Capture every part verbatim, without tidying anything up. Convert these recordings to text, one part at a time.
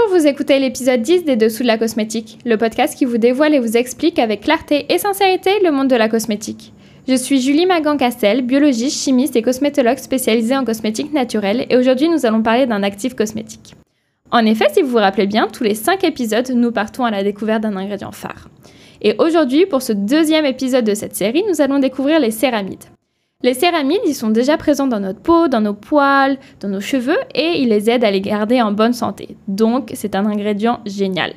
Bonjour, vous écoutez l'épisode dix des Dessous de la cosmétique, le podcast qui vous dévoile et vous explique avec clarté et sincérité le monde de la cosmétique. Je suis Julie Magan-Castel, biologiste, chimiste et cosmétologue spécialisée en cosmétique naturelle et aujourd'hui nous allons parler d'un actif cosmétique. En effet, si vous vous rappelez bien, tous les cinq épisodes, nous partons à la découverte d'un ingrédient phare. Et aujourd'hui, pour ce deuxième épisode de cette série, nous allons découvrir les céramides. Les céramides, ils sont déjà présents dans notre peau, dans nos poils, dans nos cheveux et ils les aident à les garder en bonne santé. Donc, c'est un ingrédient génial.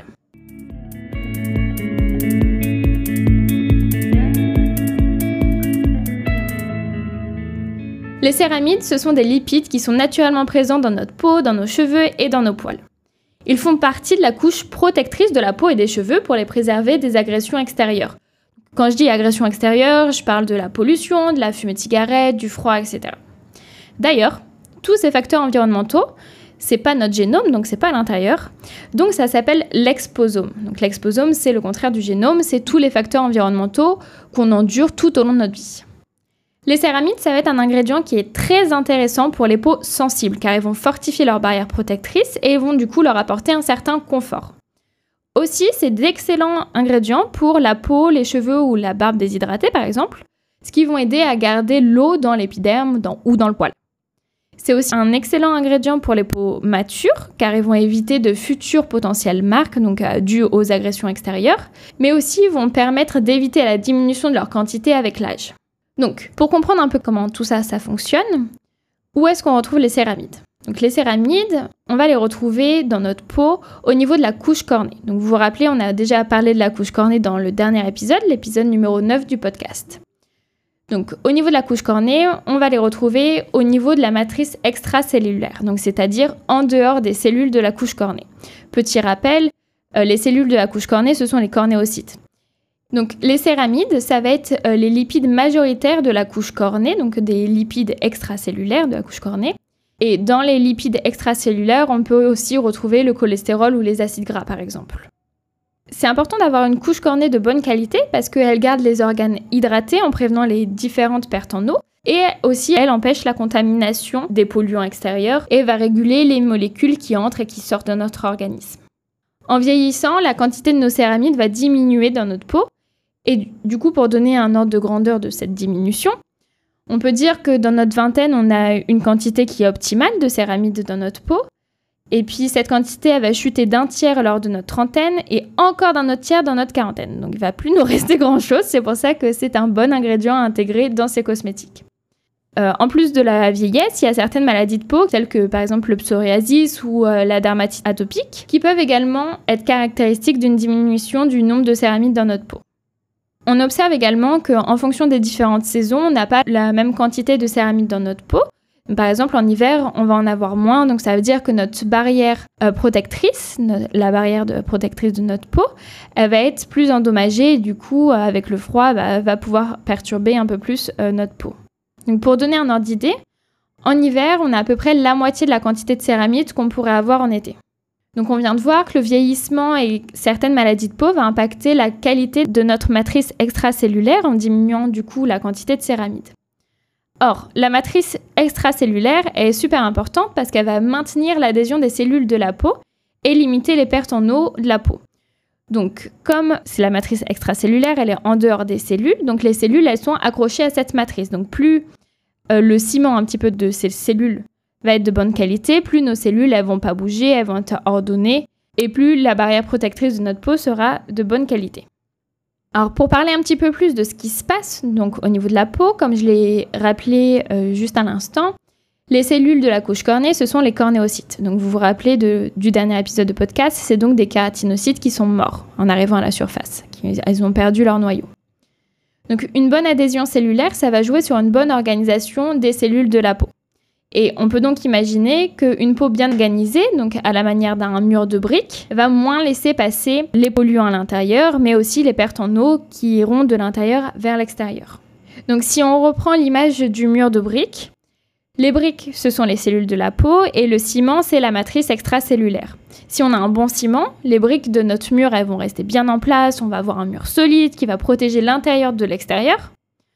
Les céramides, ce sont des lipides qui sont naturellement présents dans notre peau, dans nos cheveux et dans nos poils. Ils font partie de la couche protectrice de la peau et des cheveux pour les préserver des agressions extérieures. Quand je dis agression extérieure, je parle de la pollution, de la fumée de cigarette, du froid, et cetera. D'ailleurs, tous ces facteurs environnementaux, c'est pas notre génome, donc c'est pas à l'intérieur. Donc ça s'appelle l'exposome. Donc l'exposome, c'est le contraire du génome, c'est tous les facteurs environnementaux qu'on endure tout au long de notre vie. Les céramides, ça va être un ingrédient qui est très intéressant pour les peaux sensibles, car ils vont fortifier leur barrière protectrice et vont du coup leur apporter un certain confort. Aussi, c'est d'excellents ingrédients pour la peau, les cheveux ou la barbe déshydratée par exemple, ce qui vont aider à garder l'eau dans l'épiderme dans, ou dans le poil. C'est aussi un excellent ingrédient pour les peaux matures, car ils vont éviter de futures potentielles marques, donc euh, dues aux agressions extérieures, mais aussi vont permettre d'éviter la diminution de leur quantité avec l'âge. Donc, pour comprendre un peu comment tout ça, ça fonctionne, où est-ce qu'on retrouve les céramides ? Donc les céramides, on va les retrouver dans notre peau au niveau de la couche cornée. Donc vous vous rappelez, on a déjà parlé de la couche cornée dans le dernier épisode, l'épisode numéro neuf du podcast. Donc au niveau de la couche cornée, on va les retrouver au niveau de la matrice extracellulaire, donc c'est-à-dire en dehors des cellules de la couche cornée. Petit rappel, euh, les cellules de la couche cornée, ce sont les cornéocytes. Donc les céramides, ça va être euh, les lipides majoritaires de la couche cornée, donc des lipides extracellulaires de la couche cornée. Et dans les lipides extracellulaires, on peut aussi retrouver le cholestérol ou les acides gras, par exemple. C'est important d'avoir une couche cornée de bonne qualité parce qu'elle garde les organes hydratés en prévenant les différentes pertes en eau. Et aussi, elle empêche la contamination des polluants extérieurs et va réguler les molécules qui entrent et qui sortent de notre organisme. En vieillissant, la quantité de nos céramides va diminuer dans notre peau. Et du coup, pour donner un ordre de grandeur de cette diminution, on peut dire que dans notre vingtaine, on a une quantité qui est optimale de céramides dans notre peau. Et puis cette quantité, elle va chuter d'un tiers lors de notre trentaine et encore d'un autre tiers dans notre quarantaine. Donc il ne va plus nous rester grand-chose. C'est pour ça que c'est un bon ingrédient à intégrer dans ces cosmétiques. Euh, en plus de la vieillesse, il y a certaines maladies de peau, telles que par exemple le psoriasis ou euh, la dermatite atopique, qui peuvent également être caractéristiques d'une diminution du nombre de céramides dans notre peau. On observe également qu'en fonction des différentes saisons, on n'a pas la même quantité de céramides dans notre peau. Par exemple, en hiver, on va en avoir moins, donc ça veut dire que notre barrière euh, protectrice, no- la barrière de, protectrice de notre peau, elle va être plus endommagée et du coup, euh, avec le froid, bah, elle va pouvoir perturber un peu plus euh, notre peau. Donc pour donner un ordre d'idée, en hiver, on a à peu près la moitié de la quantité de céramides qu'on pourrait avoir en été. Donc on vient de voir que le vieillissement et certaines maladies de peau vont impacter la qualité de notre matrice extracellulaire en diminuant du coup la quantité de céramides. Or, la matrice extracellulaire est super importante parce qu'elle va maintenir l'adhésion des cellules de la peau et limiter les pertes en eau de la peau. Donc, comme c'est la matrice extracellulaire, elle est en dehors des cellules, donc les cellules, elles sont accrochées à cette matrice. Donc plus euh, le ciment un petit peu de ces cellules va être de bonne qualité, plus nos cellules elles vont pas bouger, elles vont être ordonnées, et plus la barrière protectrice de notre peau sera de bonne qualité. Alors pour parler un petit peu plus de ce qui se passe donc au niveau de la peau, comme je l'ai rappelé euh, juste à l'instant, les cellules de la couche cornée, ce sont les cornéocytes. Donc vous vous rappelez de, du dernier épisode de podcast, c'est donc des kératinocytes qui sont morts en arrivant à la surface, qui, elles ont perdu leur noyau. Donc une bonne adhésion cellulaire, ça va jouer sur une bonne organisation des cellules de la peau. Et on peut donc imaginer qu'une peau bien organisée, donc à la manière d'un mur de briques, va moins laisser passer les polluants à l'intérieur, mais aussi les pertes en eau qui iront de l'intérieur vers l'extérieur. Donc si on reprend l'image du mur de briques, les briques, ce sont les cellules de la peau, et le ciment, c'est la matrice extracellulaire. Si on a un bon ciment, les briques de notre mur, elles vont rester bien en place, on va avoir un mur solide qui va protéger l'intérieur de l'extérieur.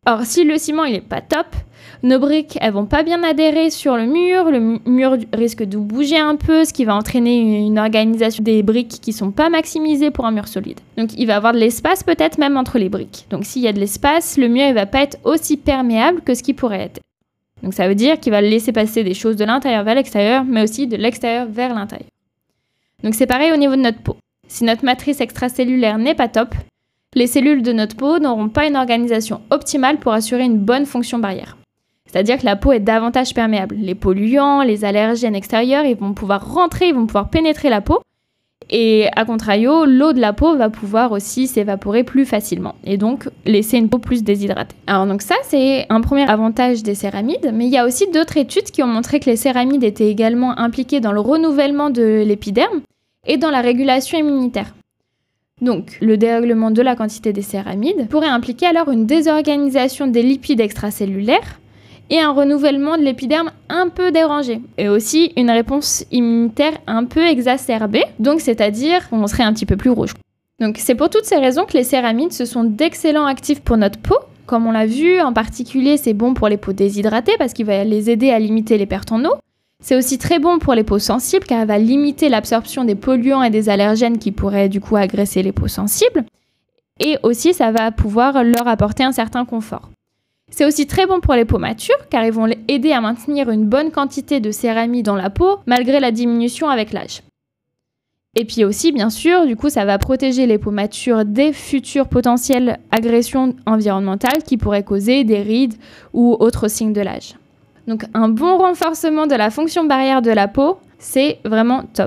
Or, si le ciment il est pas top, nos briques elles vont pas bien adhérer sur le mur, le mur risque de bouger un peu, ce qui va entraîner une organisation des briques qui sont pas maximisées pour un mur solide. Donc il va y avoir de l'espace peut-être même entre les briques. Donc s'il y a de l'espace, le mur il va pas être aussi perméable que ce qui pourrait être. Donc ça veut dire qu'il va laisser passer des choses de l'intérieur vers l'extérieur, mais aussi de l'extérieur vers l'intérieur. Donc c'est pareil au niveau de notre peau. Si notre matrice extracellulaire n'est pas top, les cellules de notre peau n'auront pas une organisation optimale pour assurer une bonne fonction barrière. C'est-à-dire que la peau est davantage perméable. Les polluants, les allergènes extérieurs, ils vont pouvoir rentrer, ils vont pouvoir pénétrer la peau. Et à contrario, l'eau de la peau va pouvoir aussi s'évaporer plus facilement et donc laisser une peau plus déshydratée. Alors donc ça, c'est un premier avantage des céramides, mais il y a aussi d'autres études qui ont montré que les céramides étaient également impliquées dans le renouvellement de l'épiderme et dans la régulation immunitaire. Donc, le dérèglement de la quantité des céramides pourrait impliquer alors une désorganisation des lipides extracellulaires et un renouvellement de l'épiderme un peu dérangé. Et aussi une réponse immunitaire un peu exacerbée, donc c'est-à-dire qu'on serait un petit peu plus rouge. Donc c'est pour toutes ces raisons que les céramides, ce sont d'excellents actifs pour notre peau. Comme on l'a vu, en particulier, c'est bon pour les peaux déshydratées parce qu'il va les aider à limiter les pertes en eau. C'est aussi très bon pour les peaux sensibles car elle va limiter l'absorption des polluants et des allergènes qui pourraient du coup agresser les peaux sensibles. Et aussi, ça va pouvoir leur apporter un certain confort. C'est aussi très bon pour les peaux matures car ils vont aider à maintenir une bonne quantité de céramides dans la peau malgré la diminution avec l'âge. Et puis aussi, bien sûr, du coup, ça va protéger les peaux matures des futures potentielles agressions environnementales qui pourraient causer des rides ou autres signes de l'âge. Donc un bon renforcement de la fonction barrière de la peau, c'est vraiment top.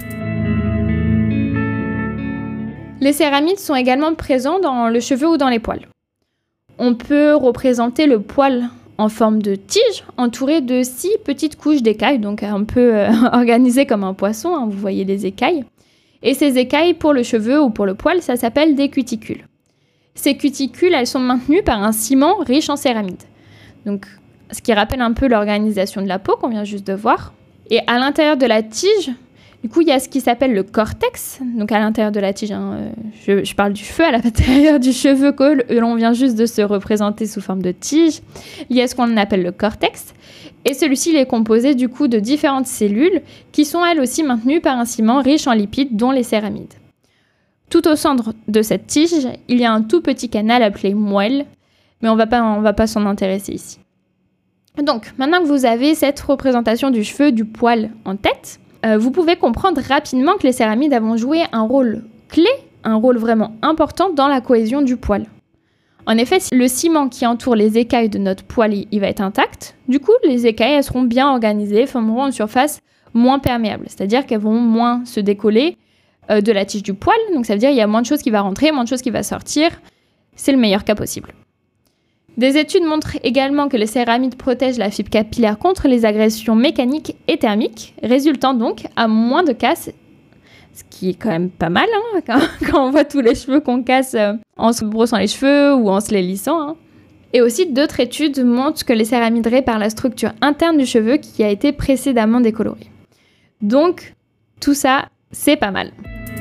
Les céramides sont également présents dans le cheveu ou dans les poils. On peut représenter le poil en forme de tige, entouré de six petites couches d'écailles, donc un peu euh, organisé comme un poisson, hein, vous voyez les écailles. Et ces écailles, pour le cheveu ou pour le poil, ça s'appelle des cuticules. Ces cuticules, elles sont maintenues par un ciment riche en céramides. Donc, ce qui rappelle un peu l'organisation de la peau qu'on vient juste de voir. Et à l'intérieur de la tige, du coup, il y a ce qui s'appelle le cortex. Donc à l'intérieur de la tige, hein, je, je parle du cheveu, à l'intérieur du cheveu que l'on vient juste de se représenter sous forme de tige. Il y a ce qu'on appelle le cortex. Et celui-ci, il est composé du coup de différentes cellules qui sont elles aussi maintenues par un ciment riche en lipides, dont les céramides. Tout au centre de cette tige, il y a un tout petit canal appelé moelle, mais on va pas, on va pas s'en intéresser ici. Donc, maintenant que vous avez cette représentation du cheveu, du poil en tête, euh, vous pouvez comprendre rapidement que les céramides vont jouer un rôle clé, un rôle vraiment important dans la cohésion du poil. En effet, si le ciment qui entoure les écailles de notre poil il va être intact, du coup, les écailles elles seront bien organisées, formeront une surface moins perméable, c'est-à-dire qu'elles vont moins se décoller euh, de la tige du poil, donc ça veut dire qu'il y a moins de choses qui vont rentrer, moins de choses qui vont sortir, c'est le meilleur cas possible. Des études montrent également que les céramides protègent la fibre capillaire contre les agressions mécaniques et thermiques, résultant donc à moins de casse, ce qui est quand même pas mal hein, quand, quand on voit tous les cheveux qu'on casse euh, en se brossant les cheveux ou en se les lissant. Hein. Et aussi, d'autres études montrent que les céramides réparent la structure interne du cheveu qui a été précédemment décolorée. Donc, tout ça, c'est pas mal.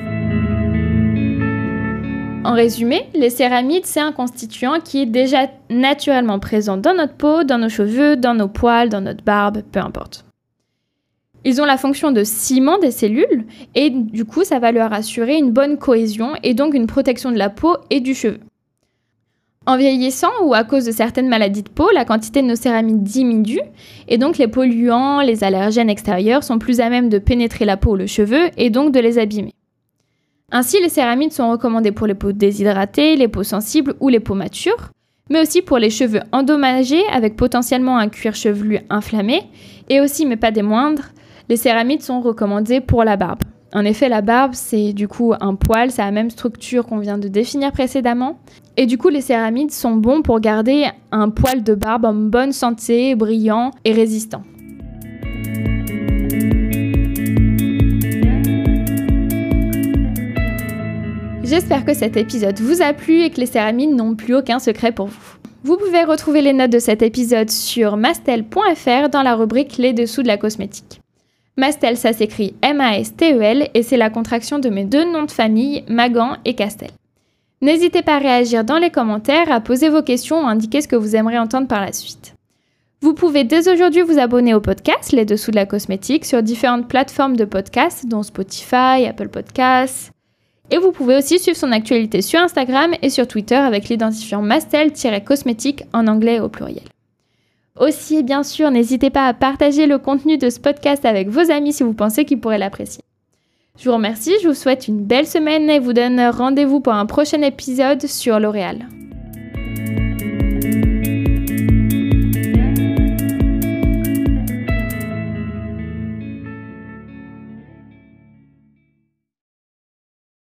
En résumé, les céramides, c'est un constituant qui est déjà naturellement présent dans notre peau, dans nos cheveux, dans nos poils, dans notre barbe, peu importe. Ils ont la fonction de ciment des cellules et du coup, ça va leur assurer une bonne cohésion et donc une protection de la peau et du cheveu. En vieillissant ou à cause de certaines maladies de peau, la quantité de nos céramides diminue et donc les polluants, les allergènes extérieurs sont plus à même de pénétrer la peau ou le cheveu et donc de les abîmer. Ainsi, les céramides sont recommandées pour les peaux déshydratées, les peaux sensibles ou les peaux matures, mais aussi pour les cheveux endommagés avec potentiellement un cuir chevelu inflammé, et aussi, mais pas des moindres, les céramides sont recommandées pour la barbe. En effet, la barbe, c'est du coup un poil, c'est la même structure qu'on vient de définir précédemment, et du coup, les céramides sont bons pour garder un poil de barbe en bonne santé, brillant et résistant. J'espère que cet épisode vous a plu et que les céramides n'ont plus aucun secret pour vous. Vous pouvez retrouver les notes de cet épisode sur mastel point f r dans la rubrique Les dessous de la cosmétique. Mastel, ça s'écrit M A S T E L et c'est la contraction de mes deux noms de famille, Magan et Castel. N'hésitez pas à réagir dans les commentaires, à poser vos questions ou à indiquer ce que vous aimeriez entendre par la suite. Vous pouvez dès aujourd'hui vous abonner au podcast Les Dessous de la cosmétique sur différentes plateformes de podcasts, dont Spotify, Apple Podcasts. Et vous pouvez aussi suivre son actualité sur Instagram et sur Twitter avec l'identifiant mastel-cosmétique en anglais au pluriel. Aussi, bien sûr, n'hésitez pas à partager le contenu de ce podcast avec vos amis si vous pensez qu'ils pourraient l'apprécier. Je vous remercie, je vous souhaite une belle semaine et vous donne rendez-vous pour un prochain épisode sur L'Oréal.